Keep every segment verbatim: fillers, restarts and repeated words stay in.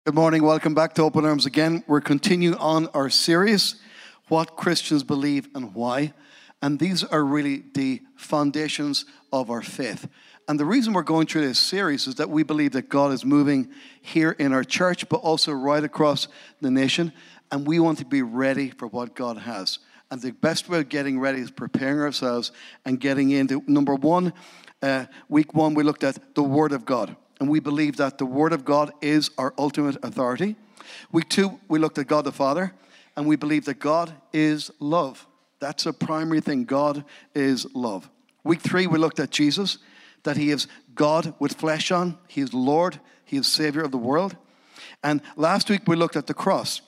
Good morning. Welcome back to Open Arms again. We're continuing on our series, What Christians Believe and Why. And these are really the foundations of our faith. And the reason we're going through this series is that we believe that God is moving here in our church, but also right across the nation. And we want to be ready for what God has. And the best way of getting ready is preparing ourselves and getting into, number one, uh, week one, we looked at the Word of God. And we believe that the Word of God is our ultimate authority. Week two, we looked at God the Father, and we believe that God is love. That's a primary thing. God is love. Week three, we looked at Jesus, that he is God with flesh on. He is Lord. He is Savior of the world. And last week, we looked at the cross.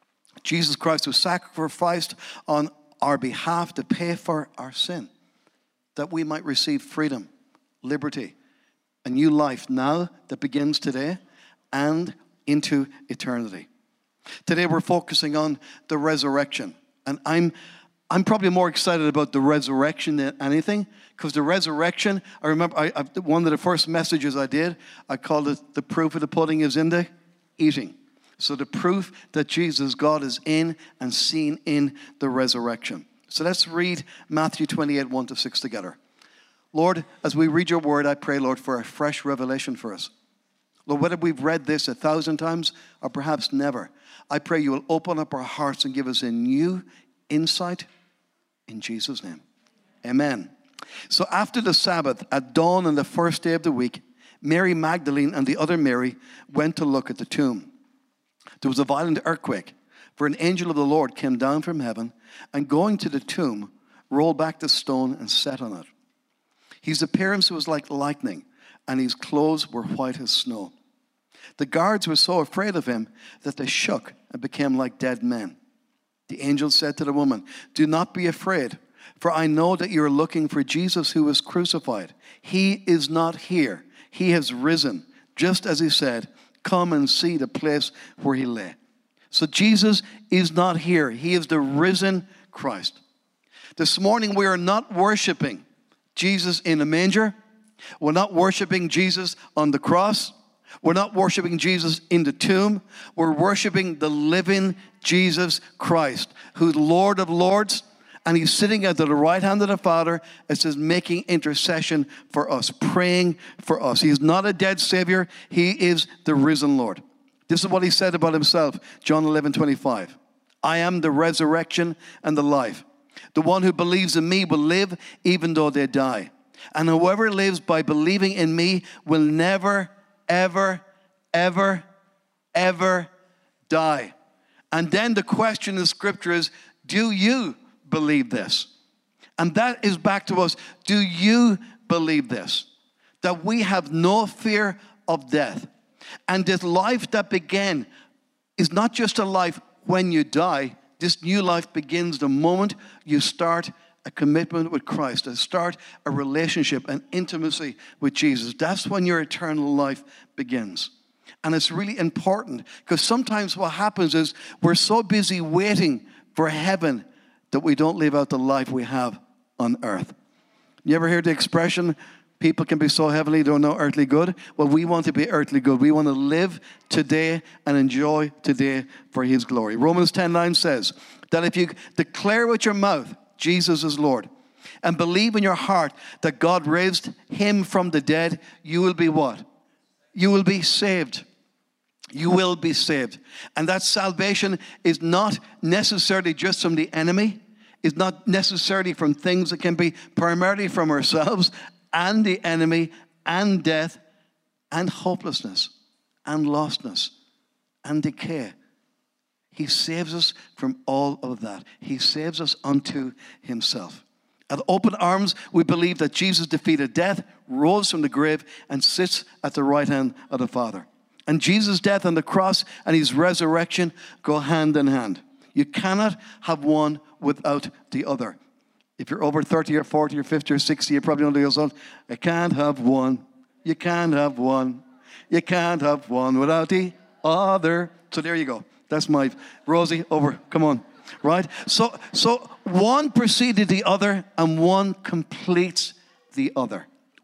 Jesus Christ was sacrificed on our behalf to pay for our sin, that we might receive freedom, liberty, a new life now that begins today and into eternity. Today we're focusing on the resurrection. And I'm I'm probably more excited about the resurrection than anything, because the resurrection, I remember I, I, one of the first messages I did, I called it the proof of the pudding is in the eating. So the proof that Jesus, God, is in and seen in the resurrection. So let's read Matthew twenty-eight, one to six together. Lord, as we read your word, I pray, Lord, for a fresh revelation for us. Lord, whether we've read this a thousand times or perhaps never, I pray you will open up our hearts and give us a new insight in Jesus' name. Amen. So after the Sabbath, at dawn on the first day of the week, Mary Magdalene and the other Mary went to look at the tomb. There was a violent earthquake, for an angel of the Lord came down from heaven and going to the tomb, rolled back the stone and sat on it. His appearance was like lightning, and his clothes were white as snow. The guards were so afraid of him that they shook and became like dead men. The angel said to the woman, "Do not be afraid, for I know that you are looking for Jesus who was crucified. He is not here. He has risen, just as he said. Come and see the place where he lay." So Jesus is not here. He is the risen Christ. This morning we are not worshiping Jesus in a manger. We're not worshiping Jesus on the cross. We're not worshiping Jesus in the tomb. We're worshiping the living Jesus Christ, who's Lord of Lords, and he's sitting at the right hand of the Father, it says, making intercession for us, praying for us. He's not a dead Savior. He is the risen Lord. This is what he said about himself, John eleven twenty-five. I am the resurrection and the life. The one who believes in me will live even though they die. And whoever lives by believing in me will never, ever, ever, ever die. And then the question in Scripture is, do you believe this? And that is back to us. Do you believe this? That we have no fear of death. And this life that began is not just a life when you die. This new life begins the moment you start a commitment with Christ, to start a relationship, an intimacy with Jesus. That's when your eternal life begins. And it's really important, because sometimes what happens is we're so busy waiting for heaven that we don't live out the life we have on earth. You ever hear the expression, people can be so heavenly, they don't know earthly good? Well, we want to be earthly good. We want to live today and enjoy today for his glory. Romans ten nine says that if you declare with your mouth Jesus is Lord and believe in your heart that God raised him from the dead, you will be what? You will be saved. You will be saved. And that salvation is not necessarily just from the enemy. It's not necessarily from things. That can be primarily from ourselves and the enemy and death and hopelessness and lostness and decay. He saves us from all of that. He saves us unto himself. At Open Arms, we believe that Jesus defeated death, rose from the grave, and sits at the right hand of the Father. And Jesus' death on the cross and his resurrection go hand in hand. You cannot have one without the other. If you're over thirty or forty or fifty or sixty, you probably know to yourself, I can't have one. You can't have one. You can't have one without the other. So there you go. That's my, Rosie, over, come on, right? So, so one preceded the other and one completes the other.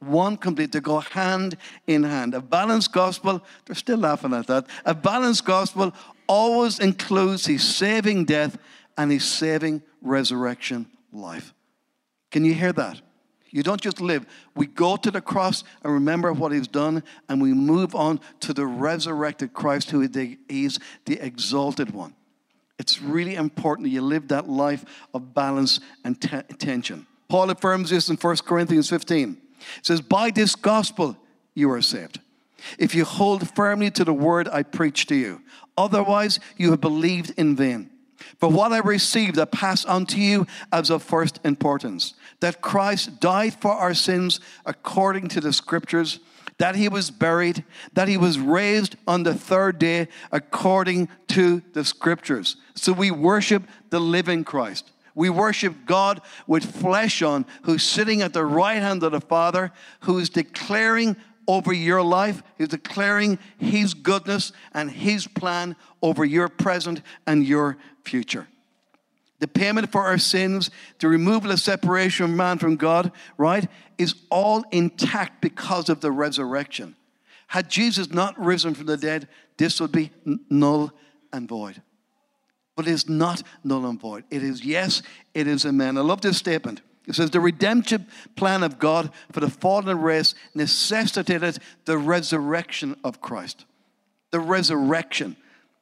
one complete. They go hand in hand. A balanced gospel, they're still laughing at that. A balanced gospel always includes his saving death and his saving resurrection life. Can you hear that? You don't just live. We go to the cross and remember what he's done, and we move on to the resurrected Christ, who is the exalted one. It's really important that you live that life of balance and te- tension. Paul affirms this in First Corinthians fifteen. It says, by this gospel you are saved, if you hold firmly to the word I preach to you. Otherwise you have believed in vain. For what I received, I pass on to you as of first importance, that Christ died for our sins according to the scriptures, that he was buried, that he was raised on the third day according to the scriptures. So we worship the living Christ. We worship God with flesh on, who's sitting at the right hand of the Father, who is declaring over your life. He's declaring his goodness and his plan over your present and your future. The payment for our sins, the removal of separation of man from God, right, is all intact because of the resurrection. Had Jesus not risen from the dead, this would be null and void. But it is not null and void. It is yes, it is amen. I love this statement. It says, the redemption plan of God for the fallen race necessitated the resurrection of Christ. The resurrection.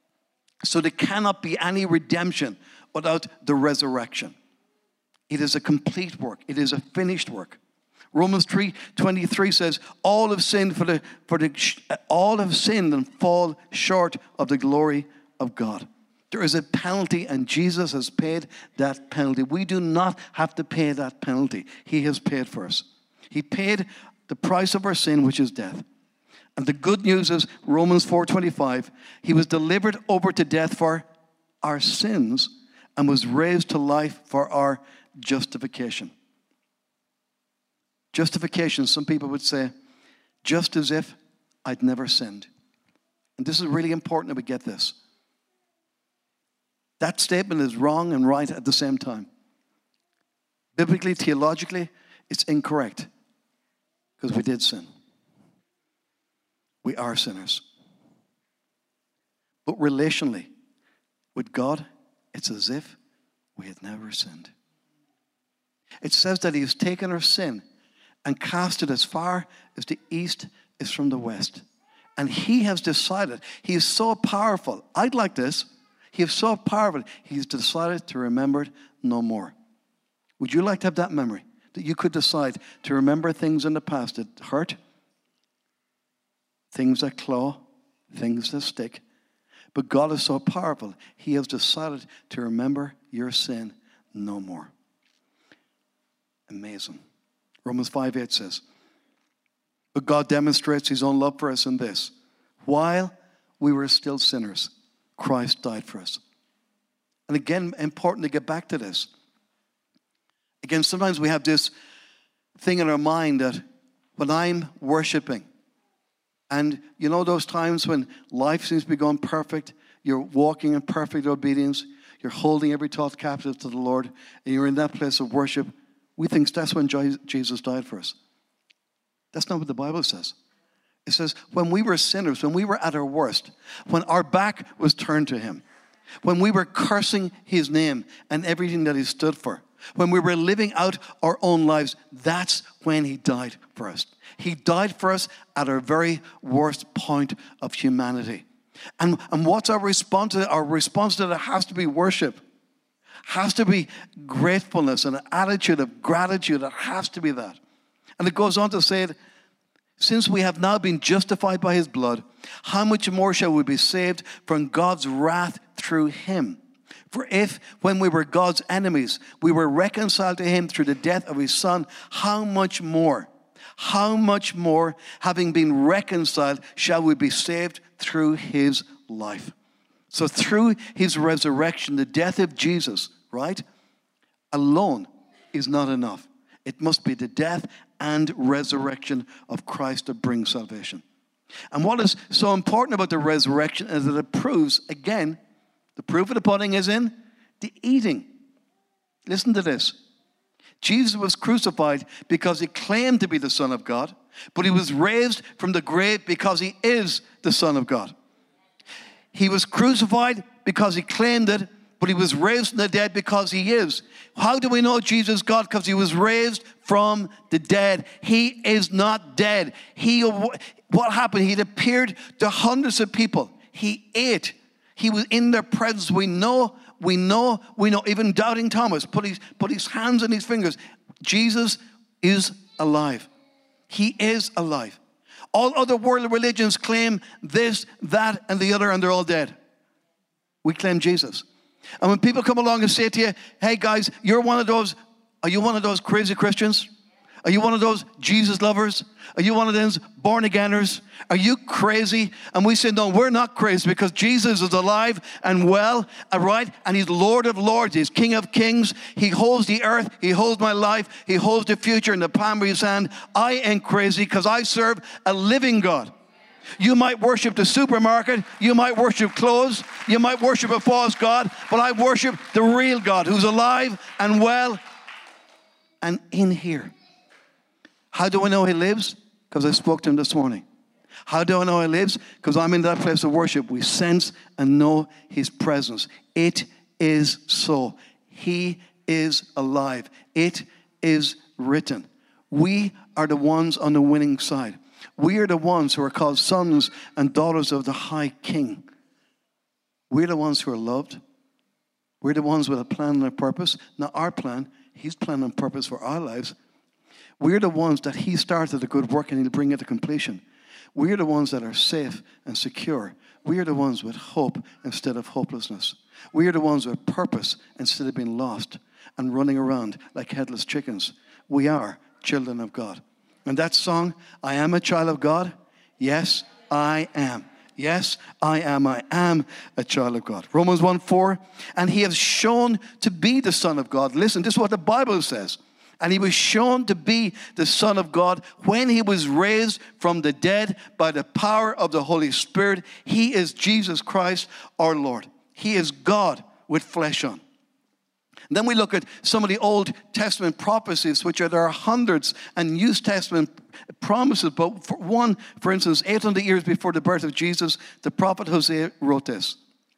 So there cannot be any redemption without the resurrection. It is a complete work. It is a finished work. Romans three twenty-three says, all have sinned for the for the all have sinned and fall short of the glory of God. There is a penalty, and Jesus has paid that penalty. We do not have to pay that penalty. He has paid for us. He paid the price of our sin, which is death. And the good news is, Romans four twenty-five, he was delivered over to death for our sins and was raised to life for our justification. Justification, some people would say, just as if I'd never sinned. And this is really important that we get this. That statement is wrong and right at the same time. Biblically, theologically, it's incorrect because we did sin. We are sinners. But relationally, with God, it's as if we had never sinned. It says that he has taken our sin and cast it as far as the east is from the west. And he has decided, he is so powerful. I'd like this. He is so powerful, he's decided to remember it no more. Would you like to have that memory? That you could decide to remember things in the past that hurt, things that claw, things that stick. But God is so powerful, he has decided to remember your sin no more. Amazing. Romans five eight says, but God demonstrates his own love for us in this: while we were still sinners, Christ died for us. And again, important to get back to this. Again, sometimes we have this thing in our mind that when I'm worshiping, and you know those times when life seems to be going perfect, you're walking in perfect obedience, you're holding every thought captive to the Lord, and you're in that place of worship, we think that's when Jesus died for us. That's not what the Bible says. It says, when we were sinners, when we were at our worst, when our back was turned to him, when we were cursing his name and everything that he stood for, when we were living out our own lives, that's when he died for us. He died for us at our very worst point of humanity. And, and what's our response to that? Our response to that has to be worship. Has to be gratefulness and an attitude of gratitude. It has to be that. And it goes on to say, since we have now been justified by his blood, how much more shall we be saved from God's wrath through him? For if, when we were God's enemies, we were reconciled to him through the death of his son, how much more, how much more, having been reconciled, shall we be saved through his life? So through his resurrection, the death of Jesus, right, alone is not enough. It must be the death and resurrection of Christ that brings salvation. And what is so important about the resurrection is that it proves, again, the proof of the pudding is in the eating. Listen to this. Jesus was crucified because he claimed to be the Son of God, but he was raised from the grave because he is the Son of God. He was crucified because he claimed it, but he was raised from the dead because he is. How do we know Jesus is God? Because he was raised from the dead. He is not dead. He, what happened? He appeared to hundreds of people. He ate. He was in their presence. We know, we know, we know. Even doubting Thomas put his, put his hands on his fingers. Jesus is alive. He is alive. All other world religions claim this, that, and the other, and they're all dead. We claim Jesus. And when people come along and say to you, hey guys, you're one of those, are you one of those crazy Christians? Are you one of those Jesus lovers? Are you one of those born againers? Are you crazy? And we say, no, we're not crazy because Jesus is alive and well, and right? And he's Lord of lords. He's King of kings. He holds the earth. He holds my life. He holds the future in the palm of his hand. I ain't crazy because I serve a living God. You might worship the supermarket. You might worship clothes. You might worship a false God. But I worship the real God who's alive and well and in here. How do I know he lives? Because I spoke to him this morning. How do I know he lives? Because I'm in that place of worship. We sense and know his presence. It is so. He is alive. It is written. We are the ones on the winning side. We are the ones who are called sons and daughters of the High King. We're the ones who are loved. We're the ones with a plan and a purpose. Not our plan. His plan and purpose for our lives. We're the ones that he started a good work and he'll bring it to completion. We're the ones that are safe and secure. We are the ones with hope instead of hopelessness. We are the ones with purpose instead of being lost and running around like headless chickens. We are children of God. And that song, I am a child of God. Yes, I am. Yes, I am. I am a child of God. Romans one four. And he has shown to be the Son of God. Listen, this is what the Bible says. And he was shown to be the Son of God when he was raised from the dead by the power of the Holy Spirit. He is Jesus Christ, our Lord. He is God with flesh on. And then we look at some of the Old Testament prophecies, which are there are hundreds, and New Testament promises. But for one, for instance, eight hundred years before the birth of Jesus, the prophet Hosea wrote this.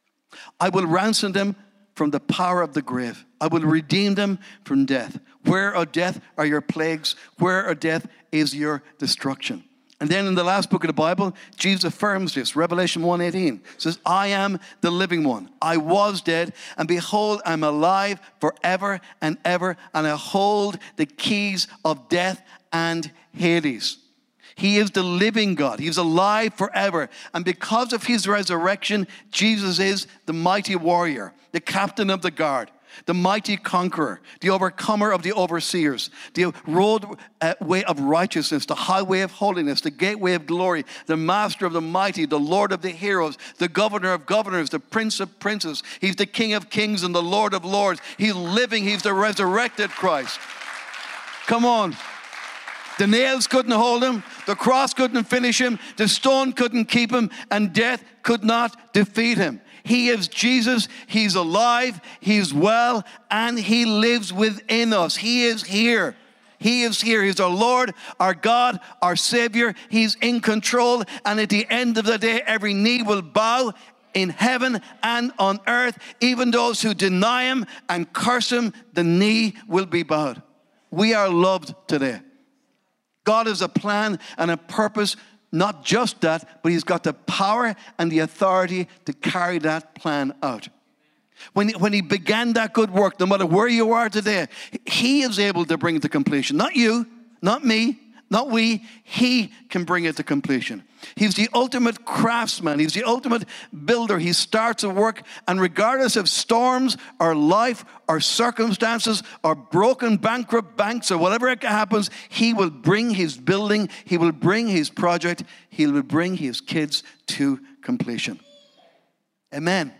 I will ransom them from the power of the grave. I will redeem them from death. Where, O death, are your plagues? Where, O death, is your destruction? And then in the last book of the Bible, Jesus affirms this. Revelation one eighteen says, I am the living one. I was dead, and behold, I'm alive forever and ever, and I hold the keys of death and Hades. He is the living God. He's alive forever. And because of his resurrection, Jesus is the mighty warrior, the captain of the guard, the mighty conqueror, the overcomer of the overseers, the roadway uh, of righteousness, the highway of holiness, the gateway of glory, the master of the mighty, the Lord of the heroes, the governor of governors, the prince of princes. He's the King of kings and the Lord of lords. He's living. He's the resurrected Christ. Come on. The nails couldn't hold him. The cross couldn't finish him. The stone couldn't keep him. And death could not defeat him. He is Jesus. He's alive. He's well. And he lives within us. He is here. He is here. He's our Lord, our God, our Savior. He's in control. And at the end of the day, every knee will bow in heaven and on earth. Even those who deny him and curse him, the knee will be bowed. We are loved today. God has a plan and a purpose, not just that, but he's got the power and the authority to carry that plan out. When, when he began that good work, no matter where you are today, he is able to bring it to completion. Not you, not me, not we. He can bring it to completion. He's the ultimate craftsman. He's the ultimate builder. He starts a work, and regardless of storms or life or circumstances or broken bankrupt banks or whatever happens, he will bring his building, he will bring his project, he will bring his kids to completion. Amen.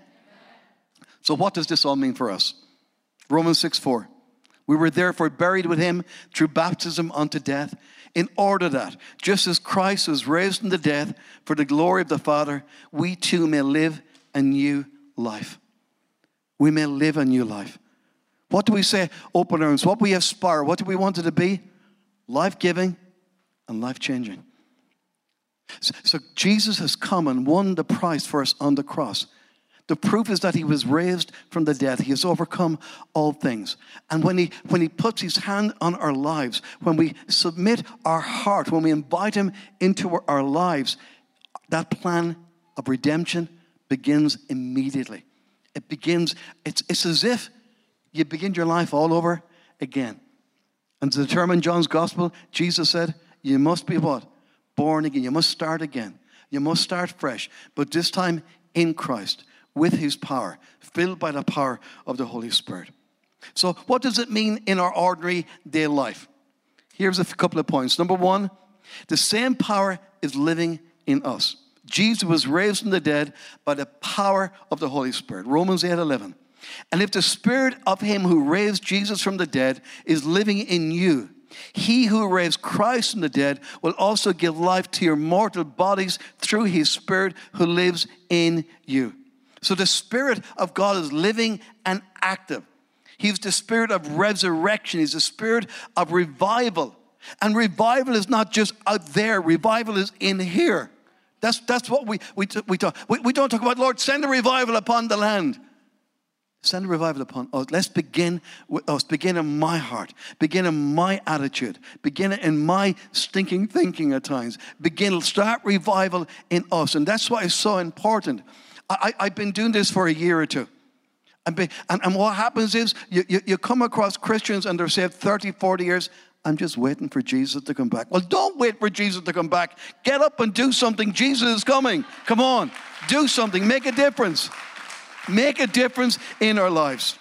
So what does this all mean for us? Romans six four. We were therefore buried with him through baptism unto death, in order that, just as Christ was raised from the dead for the glory of the Father, we too may live a new life. We may live a new life. What do we say? Open arms. What we aspire. What do we want it to be? Life-giving and life-changing. So, so Jesus has come and won the price for us on the cross. The proof is that he was raised from the dead. He has overcome all things. And when he, when he puts his hand on our lives, when we submit our heart, when we invite him into our lives, that plan of redemption begins immediately. It begins, it's, it's as if you begin your life all over again. And to determine John's gospel, Jesus said, you must be what? Born again. You must start again. You must start fresh. But this time in Christ, with his power, filled by the power of the Holy Spirit. So what does it mean in our ordinary day life? Here's a couple of points. Number one, the same power is living in us. Jesus was raised from the dead by the power of the Holy Spirit. Romans eight eleven. And if the spirit of him who raised Jesus from the dead is living in you, he who raised Christ from the dead will also give life to your mortal bodies through his spirit who lives in you. So the Spirit of God is living and active. He's the Spirit of resurrection. He's the Spirit of revival. And revival is not just out there. Revival is in here. That's, that's what we, we, we talk. We, we don't talk about, Lord, send a revival upon the land. Send a revival upon us. Let's begin with us. Begin in my heart. Begin in my attitude. Begin in my stinking thinking at times. Begin, start revival in us. And that's why it's so important. I, I've been doing this for a year or two. Been, and, and what happens is you, you, you come across Christians and they're saved thirty, forty years. I'm just waiting for Jesus to come back. Well, don't wait for Jesus to come back. Get up and do something. Jesus is coming. Come on. Do something. Make a difference. Make a difference in our lives.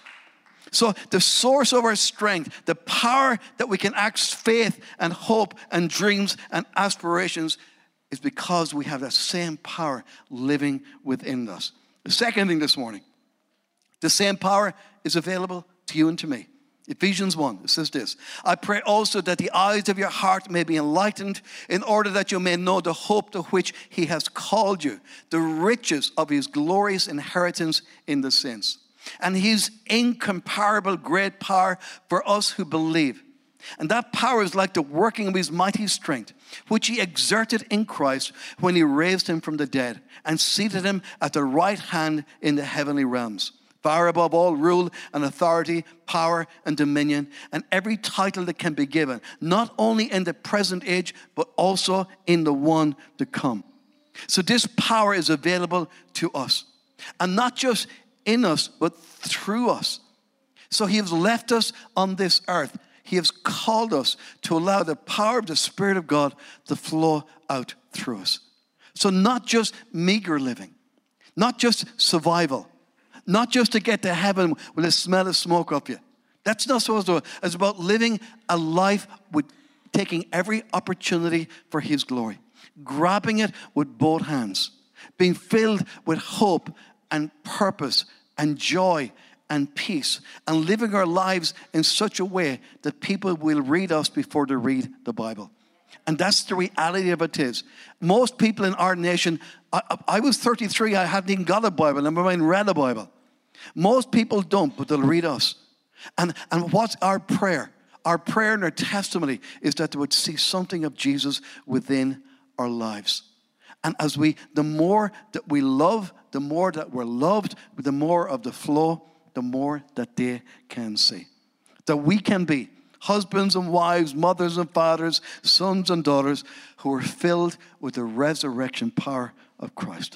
So the source of our strength, the power that we can act faith and hope and dreams and aspirations is because we have that same power living within us. The second thing this morning, the same power is available to you and to me. Ephesians one, it says this, I pray also that the eyes of your heart may be enlightened in order that you may know the hope to which he has called you, the riches of his glorious inheritance in the saints, and his incomparable great power for us who believe. And that power is like the working of his mighty strength, which he exerted in Christ when he raised him from the dead and seated him at the right hand in the heavenly realms, far above all rule and authority, power and dominion, and every title that can be given, not only in the present age, but also in the one to come. So this power is available to us, and not just in us, but through us. So he has left us on this earth. He has called us to allow the power of the Spirit of God to flow out through us. So not just meager living, not just survival, not just to get to heaven with a smell of smoke up you. That's not supposed to. It's about living a life with taking every opportunity for his glory, grabbing it with both hands, being filled with hope and purpose and joy and peace, and living our lives in such a way that people will read us before they read the Bible. And that's the reality of it is. Most people in our nation, I, I was thirty-three, I hadn't even got a Bible, I never even read a Bible. Most people don't, but they'll read us. And, and what's our prayer? Our prayer and our testimony is that they would see something of Jesus within our lives. And as we, the more that we love, the more that we're loved, the more of the flow, the more that they can see. That we can be husbands and wives, mothers and fathers, sons and daughters who are filled with the resurrection power of Christ.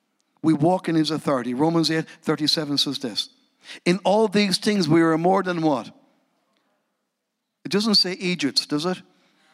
We walk in his authority. Romans eight thirty-seven says this. In all these things we are more than what? It doesn't say Egypt, does it?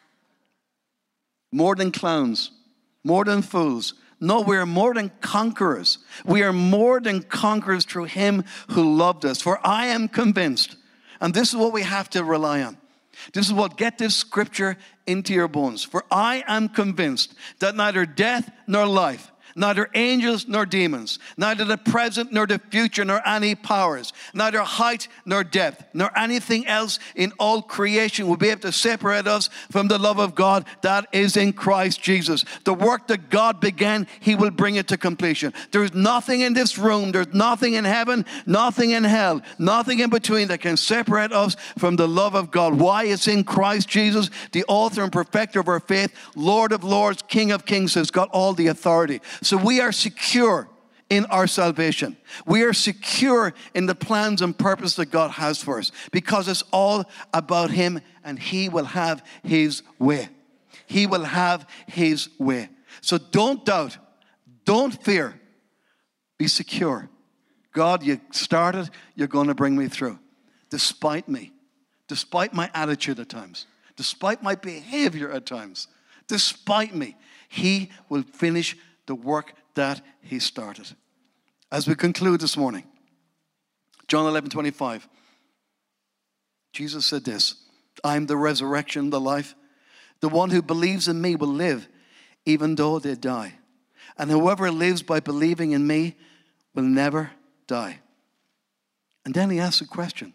More than clowns. More than fools. No, we are more than conquerors. We are more than conquerors through him who loved us. For I am convinced, and this is what we have to rely on. This is what, get this scripture into your bones. For I am convinced that neither death nor life, neither angels nor demons, neither the present nor the future, nor any powers, neither height nor depth, nor anything else in all creation will be able to separate us from the love of God that is in Christ Jesus. The work that God began, he will bring it to completion. There's nothing in this room, there's nothing in heaven, nothing in hell, nothing in between that can separate us from the love of God. Why? It's in Christ Jesus, the author and perfecter of our faith, Lord of lords, King of kings, has got all the authority. So we are secure in our salvation. We are secure in the plans and purpose that God has for us, because it's all about him, and he will have his way. He will have his way. So don't doubt. Don't fear. Be secure. God, you started, you're going to bring me through. Despite me. Despite my attitude at times. Despite my behavior at times. Despite me. He will finish the work that he started. As we conclude this morning, John eleven twenty-five, Jesus said this, I am the resurrection, the life. The one who believes in me will live even though they die. And whoever lives by believing in me will never die. And then he asks a question.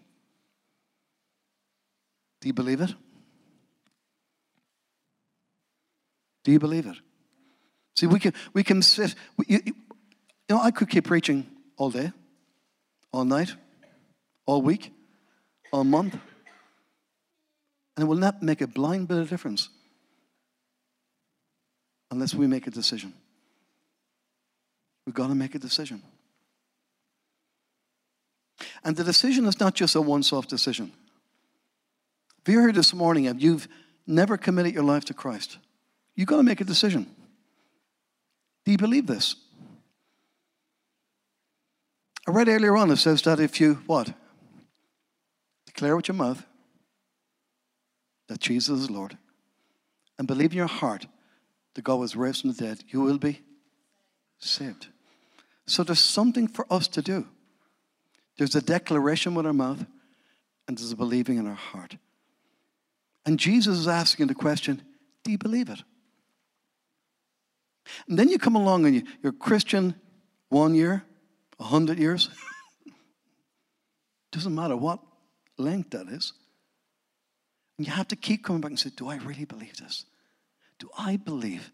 Do you believe it? Do you believe it? See, we can we can sit. We, you, you know, I could keep preaching all day, all night, all week, all month, and it will not make a blind bit of difference unless we make a decision. We've got to make a decision. And the decision is not just a once-off decision. If you're here this morning and you've never committed your life to Christ, you've got to make a decision. Do you believe this? I read earlier on, it says that if you, what? Declare with your mouth that Jesus is Lord, and believe in your heart that God was raised from the dead, you will be saved. So there's something for us to do. There's a declaration with our mouth, and there's a believing in our heart. And Jesus is asking the question, do you believe it? And then you come along and you, you're a Christian one year, a hundred years. Doesn't matter what length that is. And you have to keep coming back and say, do I really believe this? Do I believe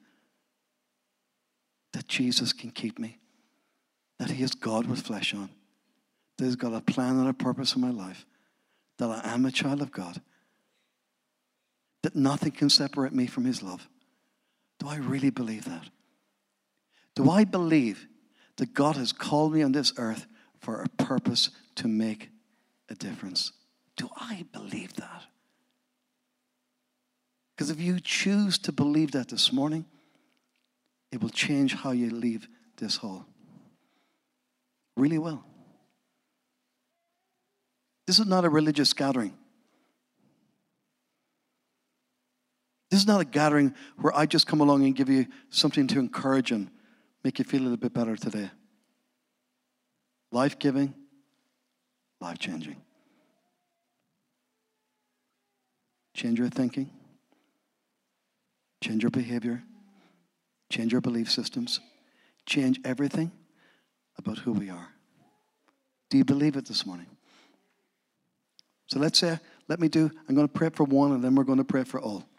that Jesus can keep me? That he is God with flesh on? That he's got a plan and a purpose in my life? That I am a child of God? That nothing can separate me from his love? Do I really believe that? Do I believe that God has called me on this earth for a purpose to make a difference? Do I believe that? Because if you choose to believe that this morning, it will change how you leave this hall. Really will. This is not a religious gathering. This is not a gathering where I just come along and give you something to encourage and make you feel a little bit better today. Life-giving, life-changing. Change your thinking. Change your behavior. Change your belief systems. Change everything about who we are. Do you believe it this morning? So let's say, let me do, I'm going to pray for one and then we're going to pray for all.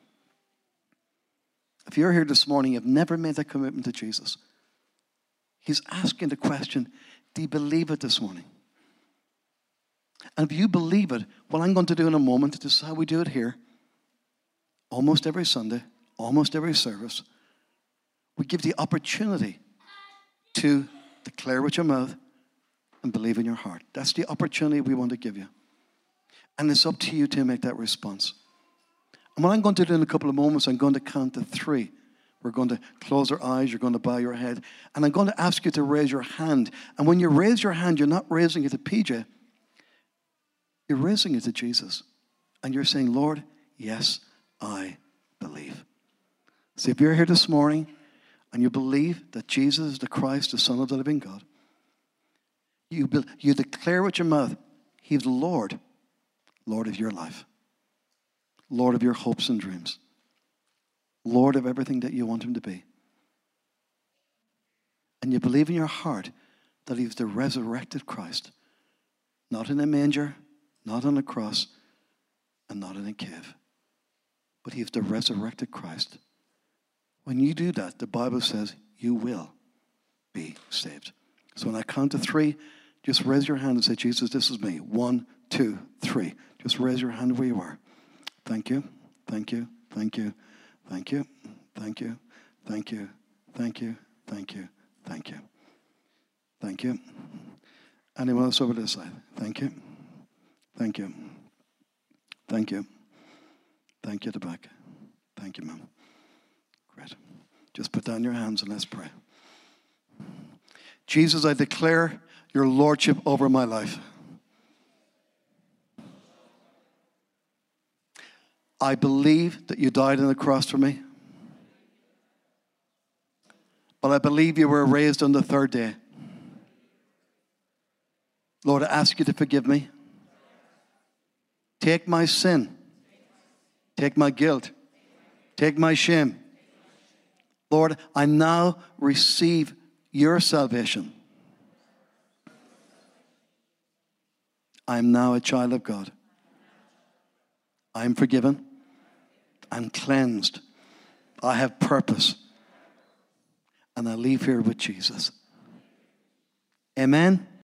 If you're here this morning, you've never made that commitment to Jesus. He's asking the question, do you believe it this morning? And if you believe it, what I'm going to do in a moment, this is how we do it here, almost every Sunday, almost every service, we give the opportunity to declare with your mouth and believe in your heart. That's the opportunity we want to give you. And it's up to you to make that response. And what I'm going to do in a couple of moments, I'm going to count to three. We're going to close our eyes. You're going to bow your head. And I'm going to ask you to raise your hand. And when you raise your hand, you're not raising it to P J. You're raising it to Jesus. And you're saying, Lord, yes, I believe. So if you're here this morning and you believe that Jesus is the Christ, the Son of the living God, you, be, you declare with your mouth, he's Lord, Lord of your life. Lord of your hopes and dreams. Lord of everything that you want him to be. and you believe in your heart that he was the resurrected Christ, not in a manger, not on a cross, and not in a cave, but he is the resurrected Christ. When you do that, the Bible says you will be saved. So when I count to three, just raise your hand and say, Jesus, this is me. One, two, three. Just raise your hand where you are. Thank you, thank you, thank you, thank you, thank you, thank you, thank you, thank you, thank you, thank you. Anyone else over this side? Thank you, thank you, thank you, thank you at the back. Thank you, ma'am. Great. Just put down your hands and let's pray. Jesus, I declare your lordship over my life. I believe that you died on the cross for me. But I believe you were raised on the third day. Lord, I ask you to forgive me. Take my sin. Take my guilt. Take my shame. Lord, I now receive your salvation. I am now a child of God. I am forgiven. I'm cleansed. I have purpose. And I leave here with Jesus. Amen.